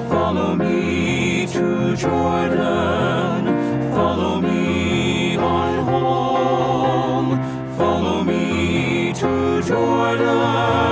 Follow me to Jordan, follow me on home, follow me to Jordan.